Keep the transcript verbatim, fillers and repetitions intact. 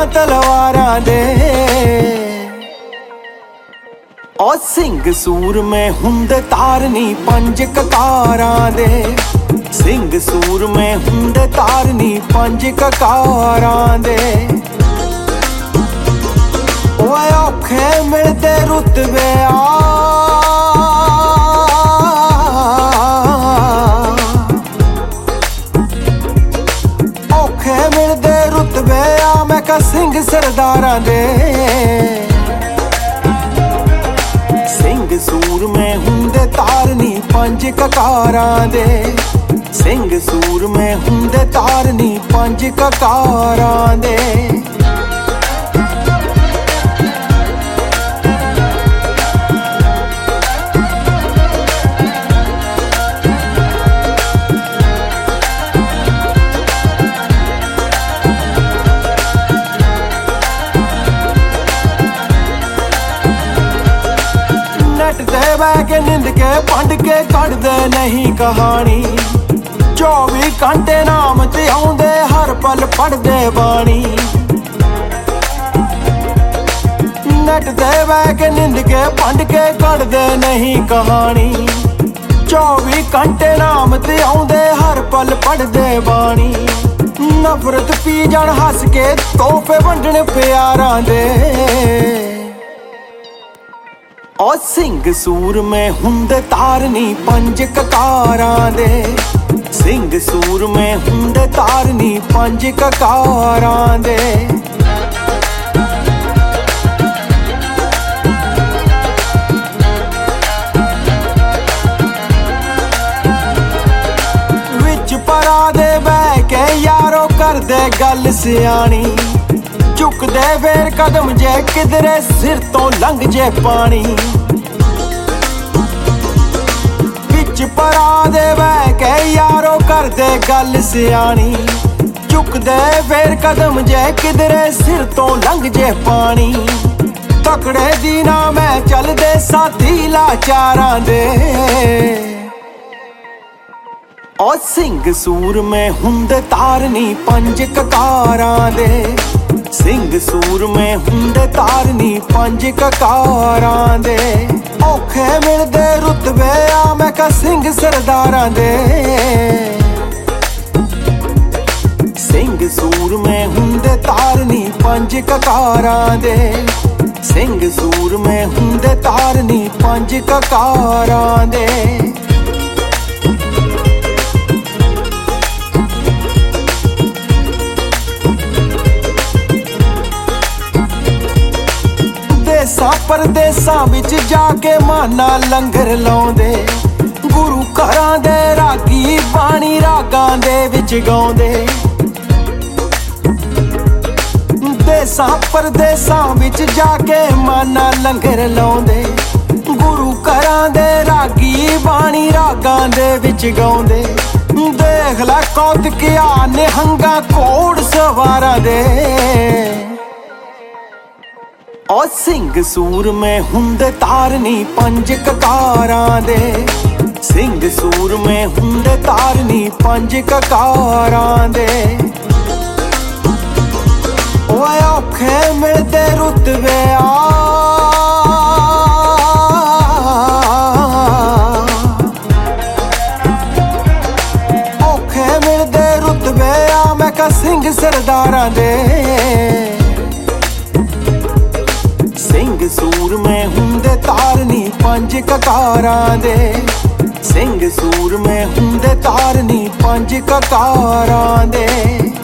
ਤਲਵਾਰਾਂ ਦੇ। ਉਹ ਸਿੰਘ ਸੂਰਮੇ ਹੁੰਦੇ ਤਾਰਨੀ ਪੰਜ ਕਕਾਰਾਂ ਦੇ। ਸਿੰਘ ਸੂਰਮੇ ਹੁੰਦੇ ਤਾਰਨੀ ਪੰਜ ਕਕਾਰਾਂ ਦੇ। ਓਏ ਔਖੇ ਮਿਲਦੇ ਰੁਤਬੇ ਆ, ਔਖੇ ਮਿਲਦੇ ਰੁਤਬੇ ਆ ਮੈਂ ਕਾ ਸਿੰਘ ਸਰਦਾਰਾਂ ਦੇ। ਸਿੰਘ ਸੂਰਮੇ ਹੁੰਦੇ ਤਾਰਨੀ ਪੰਜ ਕਕਾਰਾਂ ਦੇ। ਸਿੰਘ ਸੂਰਮੇ ਹੁੰਦੇ ਤਾਰਨੀ ਪੰਜ ਕਕਾਰਾਂ ਦੇ। ਨੈਟ ਤੇ ਬਹਿ ਕੇ ਨਿੰਦ ਕੇ ਭੰਡ ਕੇ ਕੱਢਦੇ ਨਹੀਂ ਕਹਾਣੀ। ਚੌਵੀ ਘੰਟੇ ਨਾਮ ਤੇ ਆਉਂਦੇ ਹਰ ਪਲ ਪੜ੍ਹਦੇ ਬਾਣੀ। ਨੈਟ ਤੇ ਬਹਿ ਕੇ ਨਿੰਦ ਕੇ ਭੰਡ ਕੇ ਕੱਢਦੇ ਨਹੀਂ ਕਹਾਣੀ। ਚੌਵੀ ਘੰਟੇ ਨਾਮ ਤੇ ਆਉਂਦੇ ਹਰ ਪਲ ਪੜ੍ਹਦੇ ਬਾਣੀ। ਨਫ਼ਰਤ ਪੀ ਜਾਣ ਹੱਸ ਕੇ ਤੋਹਫੇ ਵੰਡਣ ਪਿਆਰਾਂ ਦੇ। ਉਹ ਸਿੰਘ ਸੂਰਮੇ ਹੁੰਦੇ ਤਾਰਨੀ ਪੰਜ ਕਕਾਰਾਂ ਦੇ। ਸਿੰਘ ਸੂਰਮੇ ਹੁੰਦੇ ਤਾਰਨੀ ਪੰਜ ਕਕਾਰਾਂ ਦੇ। ਵਿੱਚ ਪਰਾ ਦੇ ਬਹਿ ਕੇ ਯਾਰੋ ਕਰਦੇ ਗੱਲ ਸਿਆਣੀ। ਝੁਕਦੇ ਫੇਰ ਕਦਮ ਜੇ ਕਿਧਰੇ ਸਿਰ ਤੋਂ ਲੰਘ ਜੇ ਪਾਣੀ। ਵਿੱਚ ਪਰਾ ਦੇ ਬਹਿ ਕੇ ਯਾਰੋ ਕਰਦੇ ਗੱਲ ਸਿਆਣੀ। ਝੁਕਦੇ ਫੇਰ ਕਦਮ ਜੇ ਕਿਧਰੇ ਸਿਰ ਤੋਂ ਲੰਘ ਜੇ ਪਾਣੀ। ਤਕੜੇ ਦੀ ਨਾ ਮੈਂ ਚੱਲਦੇ ਸਾਥੀ ਲਾਚਾਰਾਂ ਦੇ। ਉਹ ਸਿੰਘ ਸੂਰਮੇ ਹੁੰਦੇ ਤਾਰਨੀ ਪੰਜ ਕਕਾਰਾਂ ਦੇ। ਸਿੰਘ ਸੂਰਮੇ ਹੁੰਦੇ ਤਾਰਨੀ ਪੰਜ ਕਕਾਰਾਂ ਦੇ। ਔਖੇ ਮਿਲਦੇ ਰੁਤਬੇ ਆ ਮੈਂ ਕਾ ਸਿੰਘ ਸਰਦਾਰਾਂ ਦੇ। ਸਿੰਘ ਸੂਰਮੇ ਹੁੰਦੇ ਤਾਰਨੀ ਪੰਜ ਕਕਾਰਾਂ ਦੇ। ਸਿੰਘ ਸੂਰਮੇ ਹੁੰਦੇ ਤਾਰਨੀ ਪੰਜ ਕਕਾਰਾਂ ਦੇ। ਦੇਸਾਂ ਪਰਦੇਸਾਂ ਵਿੱਚ ਜਾ ਕੇ ਮਾਨਾ ਲੰਗਰ ਲਾਉਂਦੇ। ਗੁਰੂ ਘਰਾਂ ਦੇ ਰਾਗੀ ਬਾਣੀ ਰਾਗਾਂ ਦੇ ਵਿੱਚ ਗਾਉਂਦੇ। ਦੇਸਾਂ ਪਰਦੇਸਾਂ ਵਿੱਚ ਜਾ ਕੇ ਮਾਨਾ ਲੰਗਰ ਲਾਉਂਦੇ। ਗੁਰੂ ਘਰਾਂ ਦੇ ਰਾਗੀ ਬਾਣੀ ਰਾਗਾਂ ਦੇ ਵਿੱਚ ਗਾਉਂਦੇ। ਦੇਖ ਲੈ ਕੌਤਕਿਆ ਨਿਹੰਗਾ ਘੋੜ ਸਵਾਰਾਂ ਦੇ। ਉਹ ਸਿੰਘ ਸੂਰਮੇ ਹੁੰਦੇ ਤਾਰਨੀ ਪੰਜ ਕਕਾਰਾਂ ਦੇ। ਸਿੰਘ ਸੂਰਮੇ ਹੁੰਦੇ ਤਾਰਨੀ ਪੰਜ ਕਕਾਰਾਂ ਦੇ। ਓਏ ਔਖੇ ਮਿਲਦੇ ਰੁਤਬੇ ਆ, ਔਖੇ ਮਿਲਦੇ ਰੁਤਬੇ ਆ ਮੈਂ ਕਾ ਸਿੰਘ ਸਰਦਾਰਾਂ ਦੇ। ਸਿੰਘ ਸੂਰਮੇ ਹੁੰਦੇ ਤਾਰਨੀ ਪੰਜ ਕਕਾਰਾਂ ਦੇ। ਸਿੰਘ ਸੂਰਮੇ ਹੁੰਦੇ ਤਾਰਨੀ ਪੰਜ ਕਕਾਰਾਂ ਦੇ।